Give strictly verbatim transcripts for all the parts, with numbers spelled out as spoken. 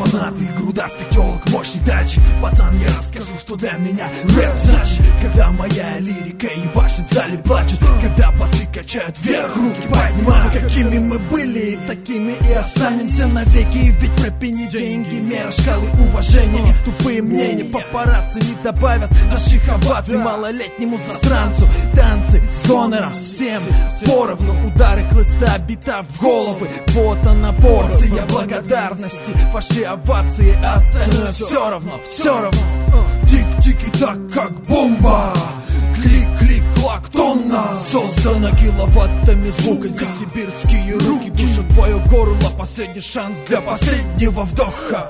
фанаты грудастых телок, мощный тачик. Пацан, я расскажу, что для меня рэп значит. Когда моя лирика ебашит, в зале плачут. Когда басы качают вверх, руки поднимают. Какими мы были, такими и останемся навеки. Ведь в рэпе не деньги, мера шкалы уважения. И тупые мнения папарацци не добавят наших оваций малолетнему засранцу. Танцы с гонором всем поровну. Удары хлыста, бита в головы. Вот она порция благодарности. Ваши овации, а остальное все равно, все равно. Тик-тик и так, как бомба. Клик-клик-клак, тонна. Создана киловаттами звука. Здесь сибирские руки душат твое горло. Последний шанс для последнего вдоха.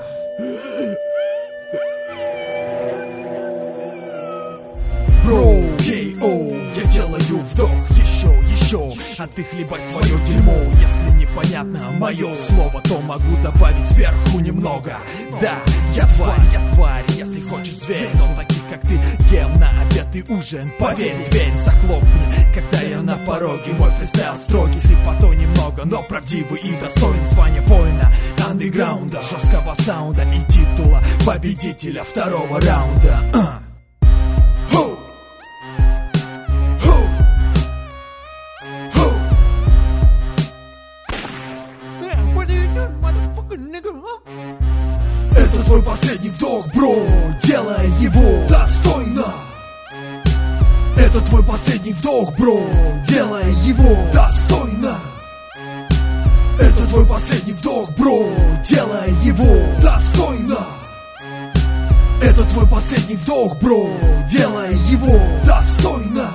Бро, кей-о, я делаю вдох. Еще, еще, а ты хлебай свое дерьмо. Если непонятно мое слово, то могу добавить сверху немного. Да, я тварь, я тварь. Если хочешь зверь, то таких как ты ем на обед и ужин. Поверь, дверь захлопни, когда я на пороге. Мой фристайл строгий, слепотой немного, но правдивый и достоин звания воина андеграунда, жесткого саунда и титула победителя второго раунда. uh. Это твой последний вдох, бро, делай его достойно. Это твой последний вдох, бро, делай его достойно. Это твой последний вдох, бро, делай его достойно. Это твой последний вдох, бро, делай его достойно.